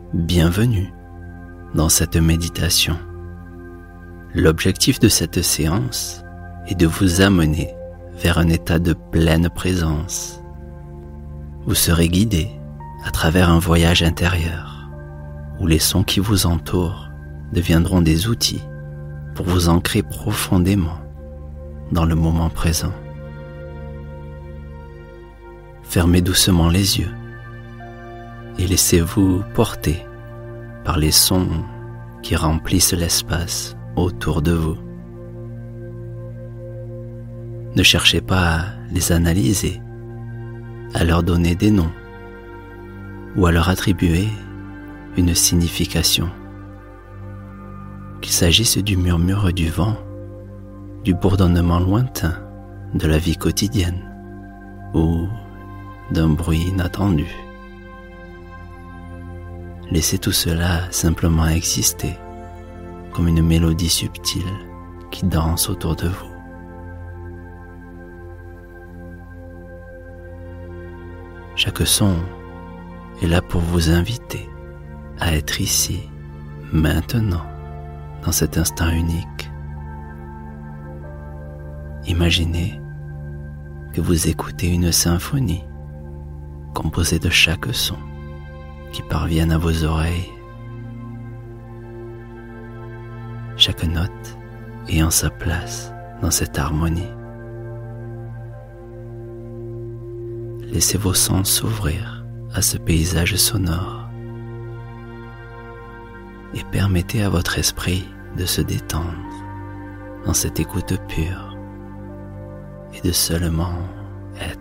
Bienvenue dans cette méditation. L'objectif de cette séance est de vous amener vers un état de pleine présence. Vous serez guidé à travers un voyage intérieur où les sons qui vous entourent deviendront des outils pour vous ancrer profondément dans le moment présent. Fermez doucement les yeux et laissez-vous porter par les sons qui remplissent l'espace autour de vous. Ne cherchez pas à les analyser, à leur donner des noms ou à leur attribuer une signification. Qu'il s'agisse du murmure du vent, du bourdonnement lointain de la vie quotidienne ou d'un bruit inattendu. Laissez tout cela simplement exister comme une mélodie subtile qui danse autour de vous. Chaque son est là pour vous inviter à être ici, maintenant, dans cet instant unique. Imaginez que vous écoutez une symphonie composée de chaque son qui parviennent à vos oreilles. Chaque note ayant sa place dans cette harmonie. Laissez vos sens s'ouvrir à ce paysage sonore et permettez à votre esprit de se détendre dans cette écoute pure et de seulement être.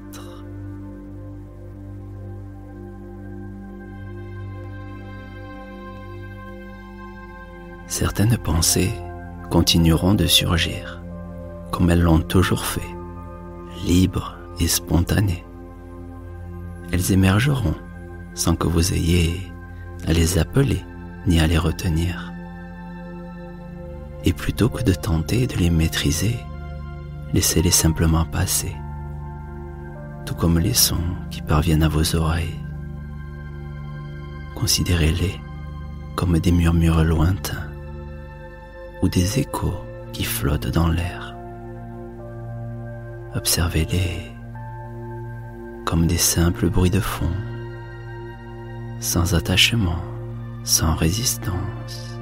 Certaines pensées continueront de surgir, comme elles l'ont toujours fait, libres et spontanées. Elles émergeront sans que vous ayez à les appeler ni à les retenir. Et plutôt que de tenter de les maîtriser, laissez-les simplement passer, tout comme les sons qui parviennent à vos oreilles. Considérez-les comme des murmures lointains ou des échos qui flottent dans l'air. Observez-les comme des simples bruits de fond, sans attachement, sans résistance.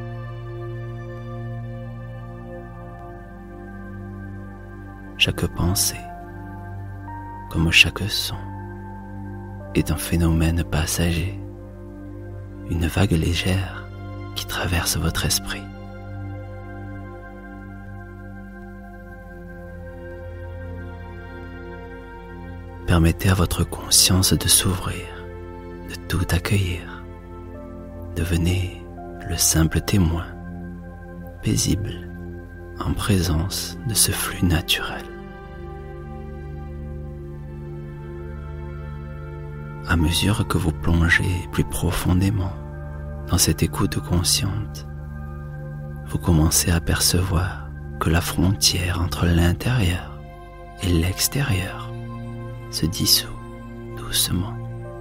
Chaque pensée, comme chaque son, est un phénomène passager, une vague légère qui traverse votre esprit. Permettez à votre conscience de s'ouvrir, de tout accueillir. Devenez le simple témoin, paisible, en présence de ce flux naturel. À mesure que vous plongez plus profondément dans cette écoute consciente, vous commencez à percevoir que la frontière entre l'intérieur et l'extérieur se dissout doucement.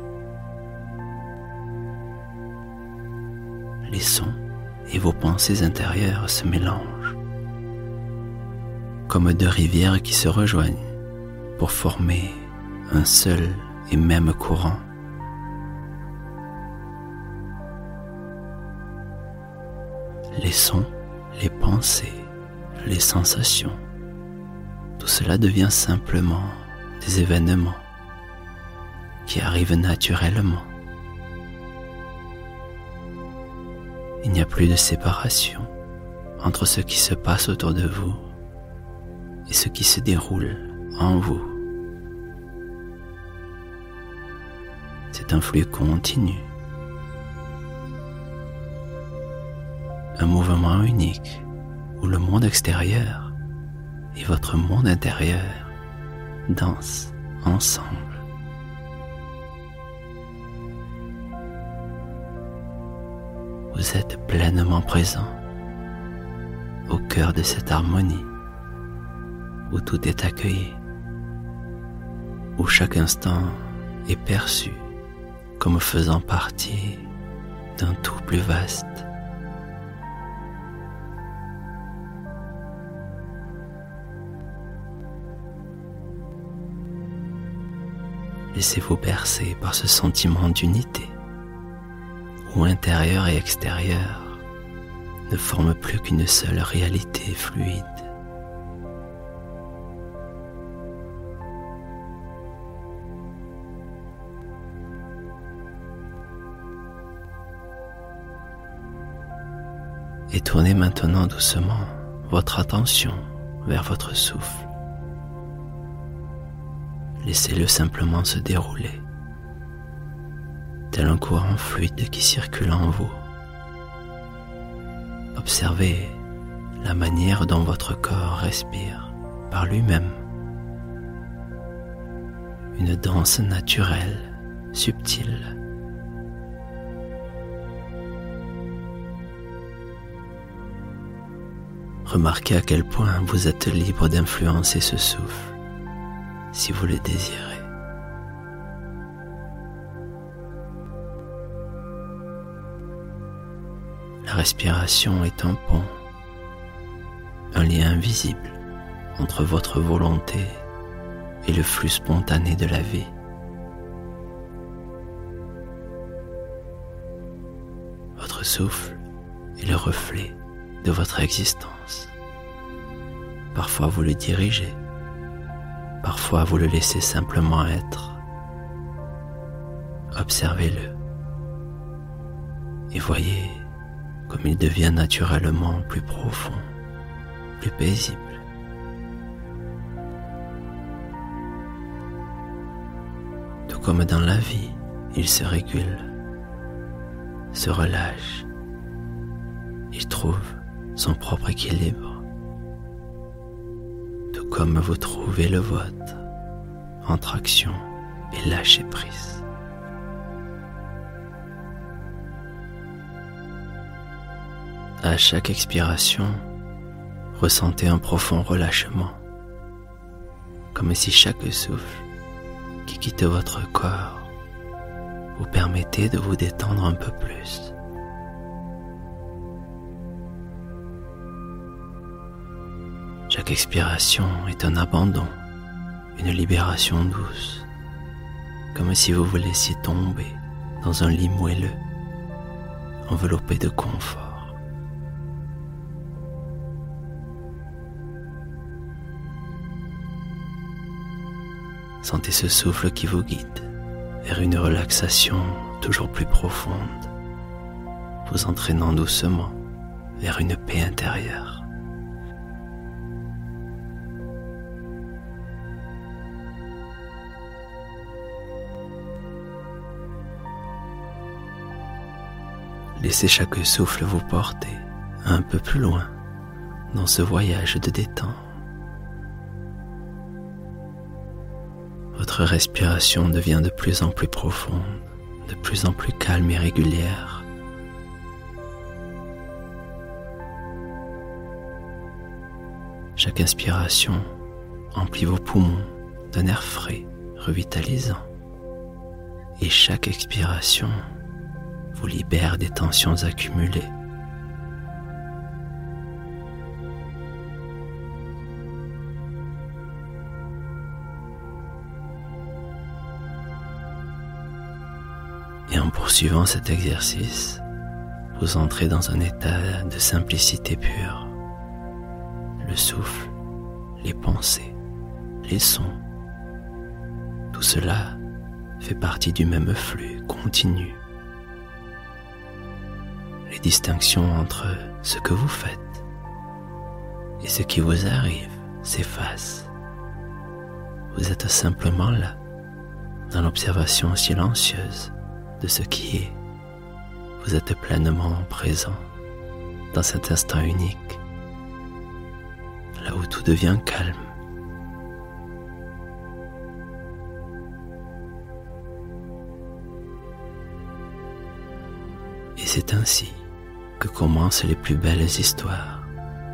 Les sons et vos pensées intérieures se mélangent, comme deux rivières qui se rejoignent pour former un seul et même courant. Les sons, les pensées, les sensations, tout cela devient simplement des événements qui arrivent naturellement. Il n'y a plus de séparation entre ce qui se passe autour de vous et ce qui se déroule en vous. C'est un flux continu, un mouvement unique où le monde extérieur et votre monde intérieur dansent ensemble. Vous êtes pleinement présent au cœur de cette harmonie où tout est accueilli, où chaque instant est perçu comme faisant partie d'un tout plus vaste. Laissez-vous bercer par ce sentiment d'unité, où intérieur et extérieur ne forment plus qu'une seule réalité fluide. Et tournez maintenant doucement votre attention vers votre souffle. Laissez-le simplement se dérouler, tel un courant fluide qui circule en vous. Observez la manière dont votre corps respire par lui-même. Une danse naturelle, subtile. Remarquez à quel point vous êtes libre d'influencer ce souffle, si vous le désirez. La respiration est un pont, un lien invisible entre votre volonté et le flux spontané de la vie. Votre souffle est le reflet de votre existence. Parfois vous le dirigez, parfois vous le laissez simplement être. Observez-le et voyez comme il devient naturellement plus profond, plus paisible. Tout comme dans la vie, il se régule, se relâche, il trouve son propre équilibre, tout comme vous trouvez le vôtre entre action et lâcher prise. À chaque expiration, ressentez un profond relâchement, comme si chaque souffle qui quitte votre corps vous permettait de vous détendre un peu plus. Chaque expiration est un abandon, une libération douce, comme si vous vous laissiez tomber dans un lit moelleux, enveloppé de confort. Sentez ce souffle qui vous guide vers une relaxation toujours plus profonde, vous entraînant doucement vers une paix intérieure. Laissez chaque souffle vous porter un peu plus loin dans ce voyage de détente. Votre respiration devient de plus en plus profonde, de plus en plus calme et régulière. Chaque inspiration emplit vos poumons d'un air frais, revitalisant. Et chaque expiration vous libère des tensions accumulées. Et en poursuivant cet exercice, vous entrez dans un état de simplicité pure. Le souffle, les pensées, les sons, tout cela fait partie du même flux continu. Les distinctions entre ce que vous faites et ce qui vous arrive s'effacent. Vous êtes simplement là, dans l'observation silencieuse de ce qui est. Vous êtes pleinement présent dans cet instant unique, là où tout devient calme. Et c'est ainsi que commencent les plus belles histoires.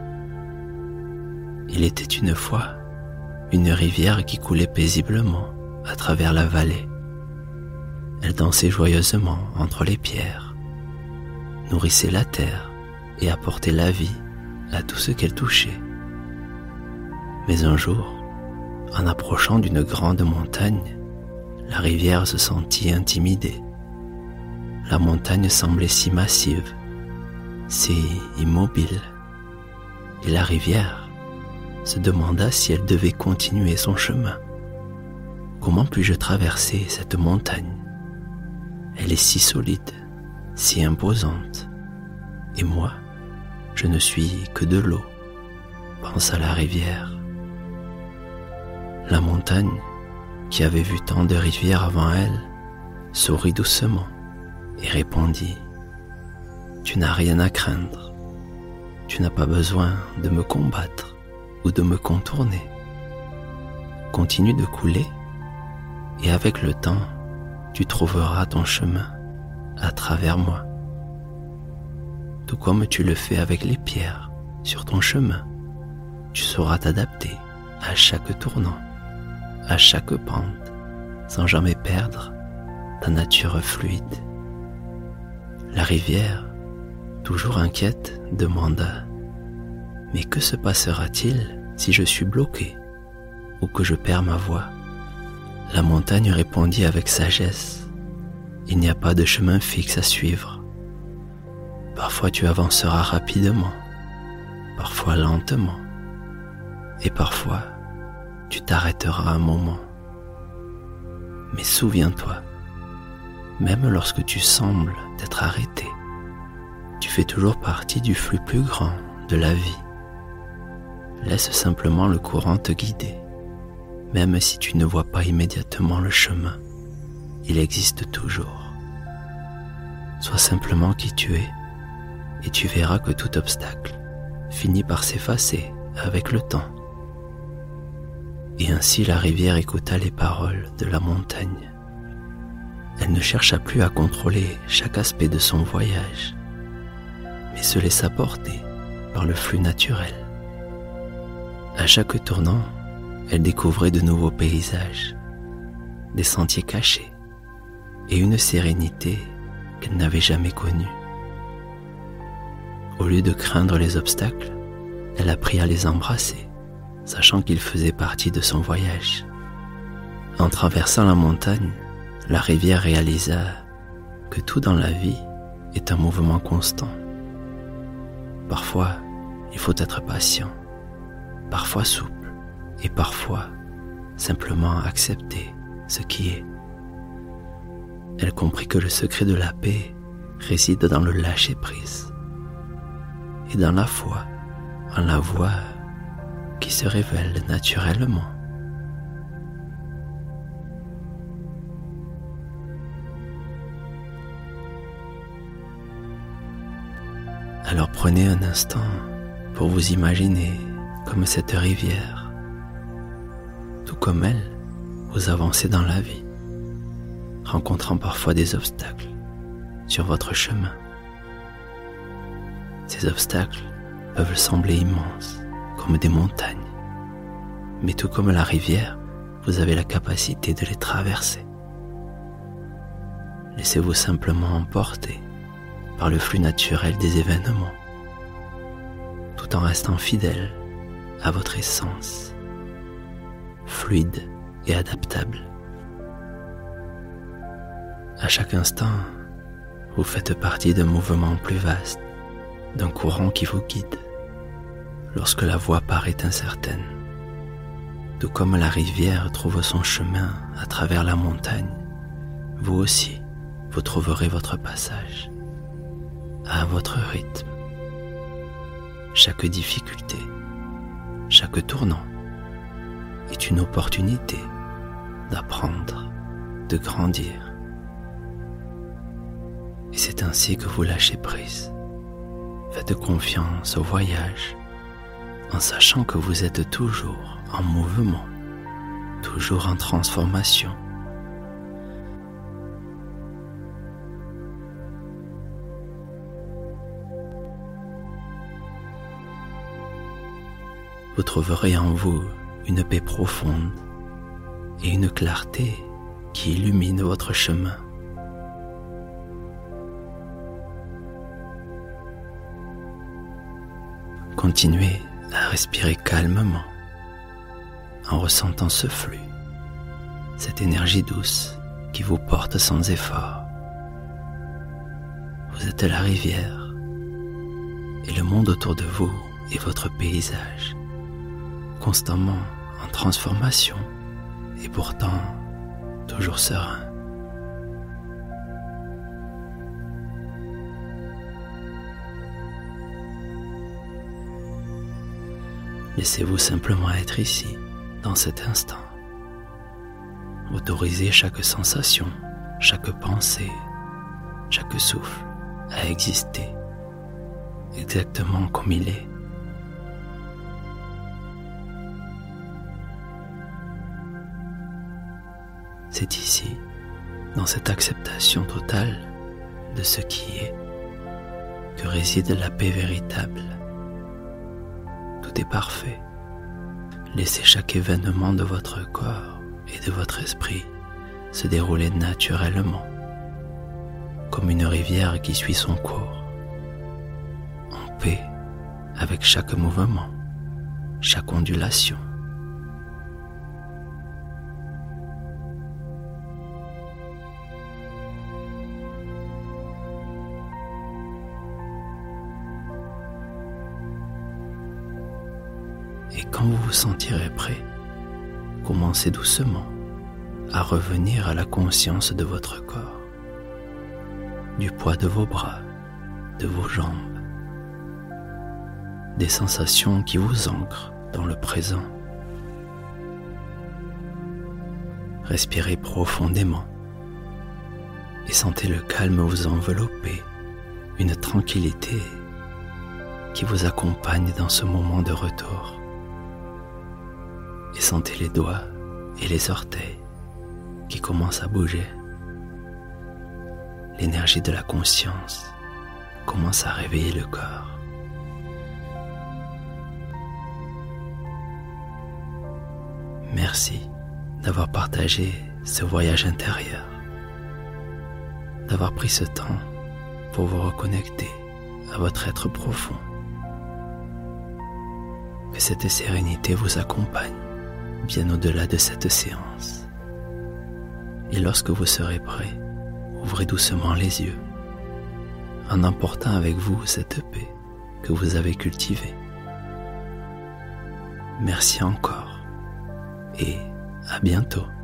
Il était une fois une rivière qui coulait paisiblement à travers la vallée. Elle dansait joyeusement entre les pierres, nourrissait la terre et apportait la vie à tout ce qu'elle touchait. Mais un jour, en approchant d'une grande montagne, la rivière se sentit intimidée. La montagne semblait si massive, si immobile, et la rivière se demanda si elle devait continuer son chemin. Comment puis-je traverser cette montagne? Elle est si solide, si imposante, et moi, je ne suis que de l'eau, pensa la rivière. La montagne, qui avait vu tant de rivières avant elle, sourit doucement et répondit: « Tu n'as rien à craindre, tu n'as pas besoin de me combattre ou de me contourner. Continue de couler et avec le temps, tu trouveras ton chemin à travers moi. Tout comme tu le fais avec les pierres sur ton chemin, tu sauras t'adapter à chaque tournant, à chaque pente, sans jamais perdre ta nature fluide. » La rivière, toujours inquiète, demanda: « Mais que se passera-t-il si je suis bloqué ou que je perds ma voie ?» La montagne répondit avec sagesse: « Il n'y a pas de chemin fixe à suivre. Parfois tu avanceras rapidement, parfois lentement, et parfois tu t'arrêteras un moment. Mais souviens-toi, même lorsque tu sembles t'être arrêté, tu fais toujours partie du flux plus grand de la vie. Laisse simplement le courant te guider. Même si tu ne vois pas immédiatement le chemin, il existe toujours. Sois simplement qui tu es, et tu verras que tout obstacle finit par s'effacer avec le temps. » Et ainsi la rivière écouta les paroles de la montagne. Elle ne chercha plus à contrôler chaque aspect de son voyage, mais se laissa porter par le flux naturel. À chaque tournant, elle découvrait de nouveaux paysages, des sentiers cachés et une sérénité qu'elle n'avait jamais connue. Au lieu de craindre les obstacles, elle apprit à les embrasser, sachant qu'ils faisaient partie de son voyage. En traversant la montagne, la rivière réalisa que tout dans la vie est un mouvement constant. Parfois, il faut être patient, parfois souple, et parfois simplement accepter ce qui est. Elle comprit que le secret de la paix réside dans le lâcher-prise et dans la foi en la voie qui se révèle naturellement. Alors prenez un instant pour vous imaginer comme cette rivière. Tout comme elle, vous avancez dans la vie, rencontrant parfois des obstacles sur votre chemin. Ces obstacles peuvent sembler immenses, comme des montagnes, mais tout comme la rivière, vous avez la capacité de les traverser. Laissez-vous simplement emporter par le flux naturel des événements, tout en restant fidèle à votre essence, fluide et adaptable. À chaque instant, vous faites partie d'un mouvement plus vaste, d'un courant qui vous guide lorsque la voie paraît incertaine. Tout comme la rivière trouve son chemin à travers la montagne, vous aussi, vous trouverez votre passage à votre rythme. Chaque difficulté, chaque tournant est une opportunité d'apprendre, de grandir. Et c'est ainsi que vous lâchez prise. Faites confiance au voyage, en sachant que vous êtes toujours en mouvement, toujours en transformation. Vous trouverez en vous une paix profonde et une clarté qui illumine votre chemin. continuez à respirer calmement en ressentant ce flux, cette énergie douce qui vous porte sans effort. Vous êtes la rivière et le monde autour de vous est votre paysage, constamment en transformation et pourtant toujours serein. Laissez-vous simplement être ici, dans cet instant. Autorisez chaque sensation, chaque pensée, chaque souffle à exister exactement comme il est. C'est ici, dans cette acceptation totale de ce qui est, que réside la paix véritable. Tout est parfait. Laissez chaque événement de votre corps et de votre esprit se dérouler naturellement, comme une rivière qui suit son cours, en paix avec chaque mouvement, chaque ondulation. Et quand vous vous sentirez prêt, commencez doucement à revenir à la conscience de votre corps, du poids de vos bras, de vos jambes, des sensations qui vous ancrent dans le présent. Respirez profondément et sentez le calme vous envelopper, une tranquillité qui vous accompagne dans ce moment de retour. Et sentez les doigts et les orteils qui commencent à bouger. L'énergie de la conscience commence à réveiller le corps. Merci d'avoir partagé ce voyage intérieur, d'avoir pris ce temps pour vous reconnecter à votre être profond. Que cette sérénité vous accompagne bien au-delà de cette séance. Et lorsque vous serez prêt, ouvrez doucement les yeux, en emportant avec vous cette paix que vous avez cultivée. Merci encore et à bientôt.